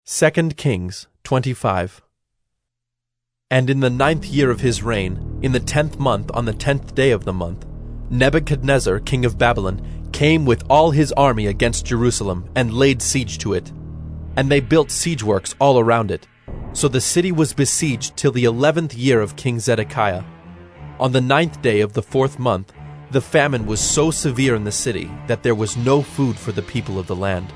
2 Kings 25. And in the 9th year of his reign, in the 10th month on the 10th day of the month, Nebuchadnezzar king of Babylon came with all his army against Jerusalem and laid siege to it. And they built siege works all around it. So the city was besieged till the 11th year of King Zedekiah. On the 9th day of the 4th month, the famine was so severe in the city that there was no food for the people of the land.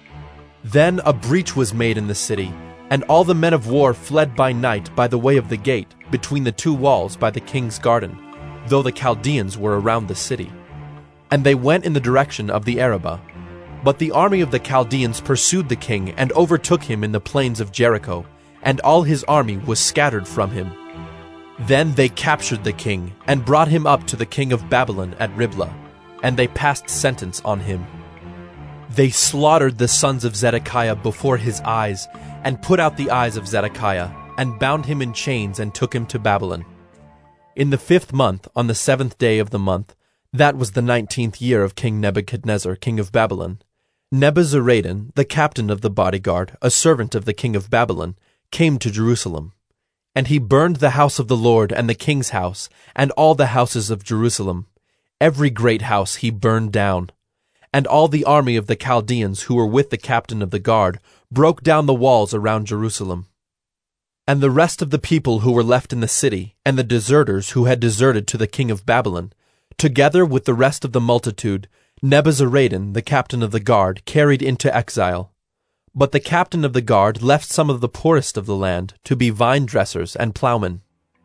Then a breach was made in the city, and all the men of war fled by night by the way of the gate, between the two walls by the king's garden, though the Chaldeans were around the city. And they went in the direction of the Arabah. But the army of the Chaldeans pursued the king and overtook him in the plains of Jericho, and all his army was scattered from him. Then they captured the king, and brought him up to the king of Babylon at Riblah, and they passed sentence on him. They slaughtered the sons of Zedekiah before his eyes, and put out the eyes of Zedekiah, and bound him in chains and took him to Babylon. In the 5th month, on the 7th day of the month, that was the 19th year of King Nebuchadnezzar, king of Babylon, Nebuzaradan, the captain of the bodyguard, a servant of the king of Babylon, came to Jerusalem. And he burned the house of the Lord and the king's house, and all the houses of Jerusalem. Every great house he burned down. And all the army of the Chaldeans who were with the captain of the guard broke down the walls around Jerusalem. And the rest of the people who were left in the city, and the deserters who had deserted to the king of Babylon, together with the rest of the multitude, Nebuzaradan, the captain of the guard, carried into exile. But the captain of the guard left some of the poorest of the land to be vine dressers and plowmen.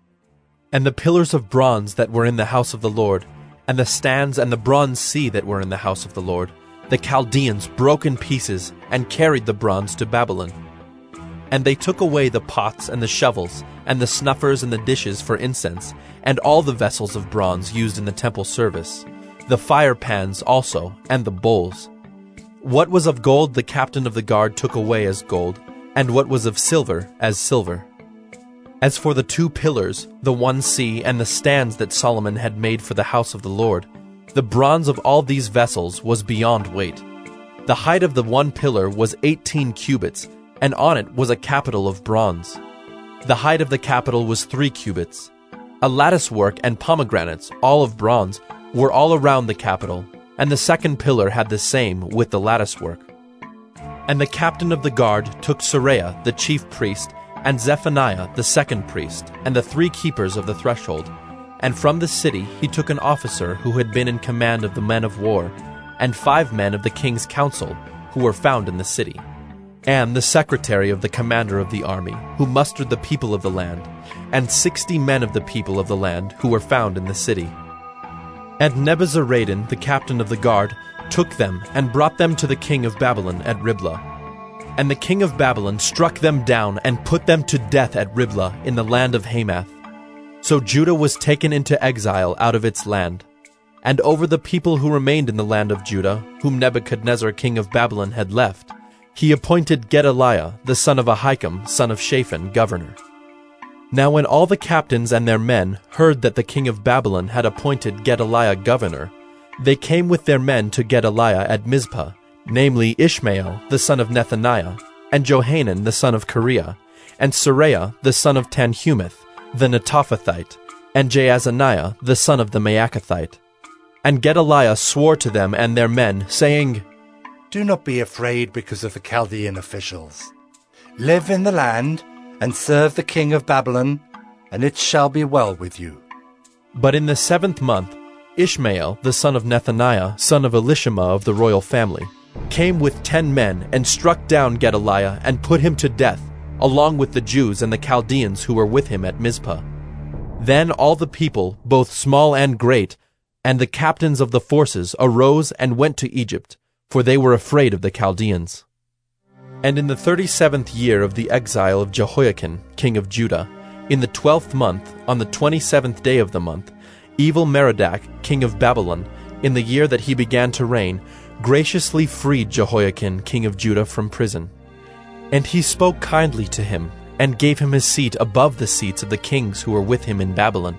And the pillars of bronze that were in the house of the Lord, and the stands and the bronze sea that were in the house of the Lord, the Chaldeans broke in pieces and carried the bronze to Babylon. And they took away the pots and the shovels, and the snuffers and the dishes for incense, and all the vessels of bronze used in the temple service, the fire pans also, and the bowls. What was of gold the captain of the guard took away as gold, and what was of silver as silver. As for the 2 pillars, the one sea, and the stands that Solomon had made for the house of the Lord, the bronze of all these vessels was beyond weight. The height of the one pillar was 18 cubits, and on it was a capital of bronze. The height of the capital was 3 cubits. A lattice work and pomegranates, all of bronze, were all around the capital, and the 2nd pillar had the same with the lattice work. And the captain of the guard took Seraiah the chief priest, and Zephaniah the 2nd priest, and the 3 keepers of the threshold. And from the city he took an officer who had been in command of the men of war, and 5 men of the king's council, who were found in the city, and the secretary of the commander of the army, who mustered the people of the land, and 60 men of the people of the land, who were found in the city. And Nebuzaradan, the captain of the guard, took them and brought them to the king of Babylon at Riblah. And the king of Babylon struck them down and put them to death at Riblah in the land of Hamath. So Judah was taken into exile out of its land. And over the people who remained in the land of Judah, whom Nebuchadnezzar king of Babylon had left, he appointed Gedaliah the son of Ahikam, son of Shaphan, governor. Now when all the captains and their men heard that the king of Babylon had appointed Gedaliah governor, they came with their men to Gedaliah at Mizpah, namely Ishmael the son of Nethaniah, and Johanan the son of Kareah, and Seraiah the son of Tanhumeth, the Netophathite, and Jaazaniah the son of the Maacathite. And Gedaliah swore to them and their men, saying, "Do not be afraid because of the Chaldean officials. Live in the land, and serve the king of Babylon, and it shall be well with you." But in the 7th month, Ishmael the son of Nethaniah, son of Elishama of the royal family, came with 10 men and struck down Gedaliah and put him to death, along with the Jews and the Chaldeans who were with him at Mizpah. Then all the people, both small and great, and the captains of the forces arose and went to Egypt, for they were afraid of the Chaldeans. And in the 37th year of the exile of Jehoiakim, king of Judah, in the 12th month, on the 27th day of the month, Evil-Merodach, king of Babylon, in the year that he began to reign, graciously freed Jehoiakim, king of Judah, from prison. And he spoke kindly to him, and gave him his seat above the seats of the kings who were with him in Babylon.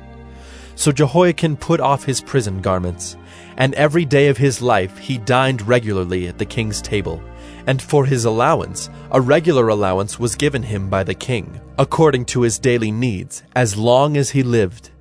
So Jehoiakim put off his prison garments, and every day of his life he dined regularly at the king's table, And for his allowance, a regular allowance was given him by the king, according to his daily needs, as long as he lived.